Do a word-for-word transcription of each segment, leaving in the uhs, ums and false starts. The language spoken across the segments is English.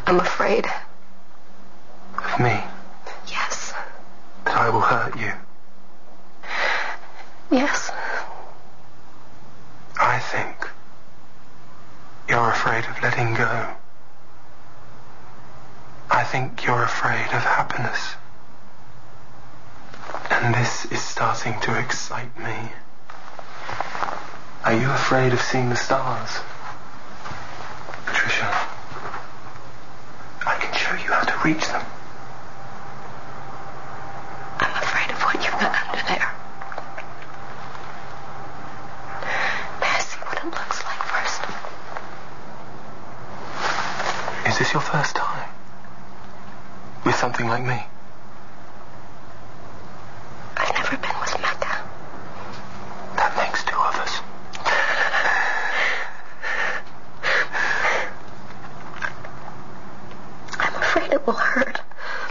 I'm afraid. Of me? Yes. That I will hurt you? Yes. I think you're afraid of letting go. I think you're afraid of happiness. And this is starting to excite me. Are you afraid of seeing the stars? Patricia, I can show you how to reach them. I'm afraid of what you've got under there. May I see what it looks like first? Is this your first time? With something like me? I've never been with Mecca. That makes two of us. I'm afraid it will hurt.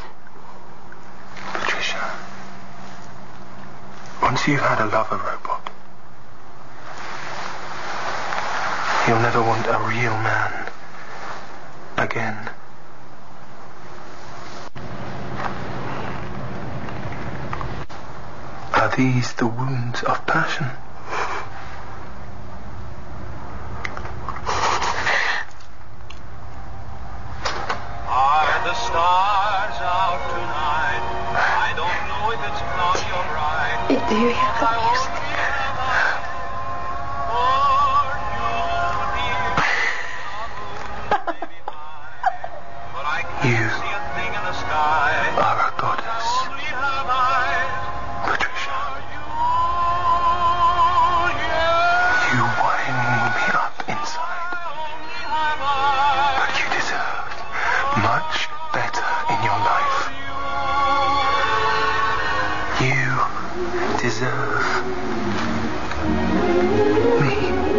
Patricia, once you've had a lover robot, you'll never want a real man again. Are these the wounds of passion? Are the stars out tonight? I don't know if it's cloudy or bright. Do you hear the music? You are a goddess. Patricia. You wind me up inside. But you deserve much better in your life. You deserve me.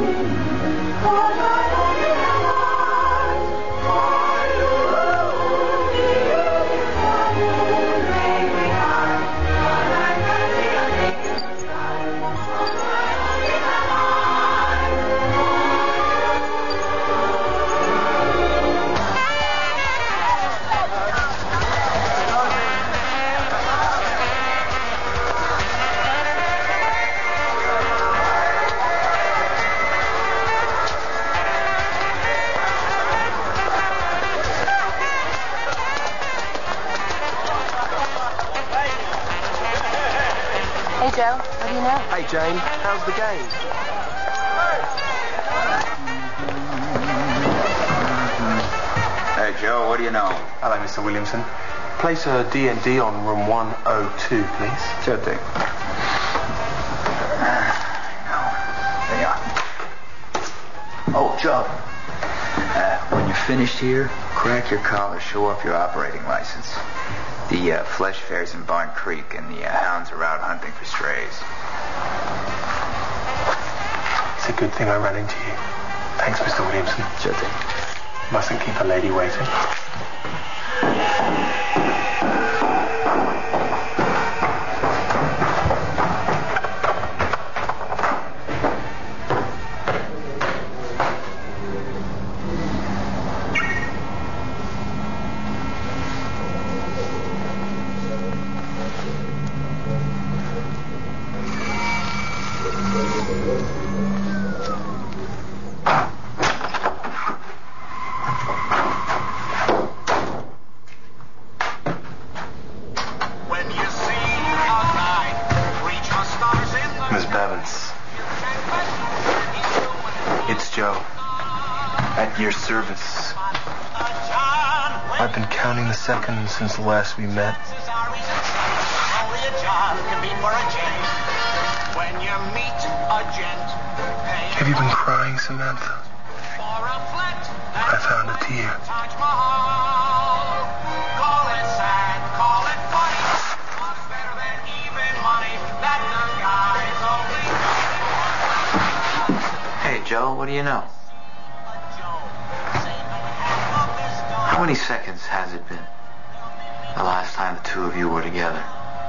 Hey, Joe. What do you know? Hey, Jane. How's the game? Hey, Joe, what do you know? Hello, Mister Williamson. Place a D and D on room one oh two, please. Sure thing. There you are. Oh, Joe. Uh, when you're finished here, crack your collar, show off your operating license. The uh, flesh fair's in Barn Creek, and the uh, hounds are out hunting for strays. It's a good thing I ran into you. Thanks, Mister Williamson. Sure thing. Mustn't keep a lady waiting. Miss Bevins. It's Joe. At your service. I've been counting the seconds since the last we met. Have you been crying, Samantha? I found a tear. Hey, Joe, what do you know? How many seconds has it been? The last time the two of you were together?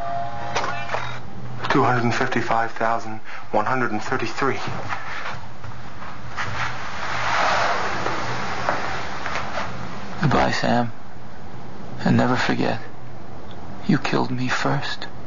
two hundred fifty-five thousand one hundred thirty-three. Goodbye, Sam. And never forget, you killed me first.